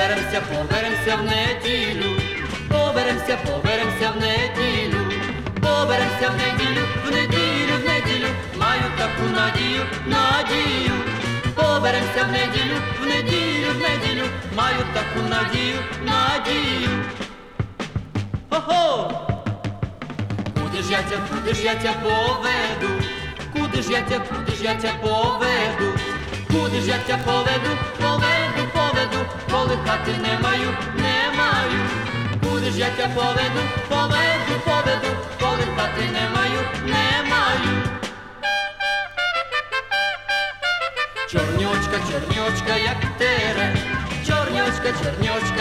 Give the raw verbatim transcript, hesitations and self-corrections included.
Поберемося, поберемося в неділю, поберемося, поберемося в неділю, поберемося в неділю, в неділю, в неділю, маю таку надію, надію. Поберемося в неділю, в неділю, в неділю, маю таку надію, надію. Хо-хо! Куди ж я тя, куди ж я тя поведу? Куди ж я тя, куди ж я тя поведу? Куди ж я тя поведу, поведу, поведу, коли хати не маю, не маю. Куди ж я тя поведу, поведу, поведу, коли хати не маю, не маю. Чорньочка, чорньочка, як тере, чорньочка, чорньочка,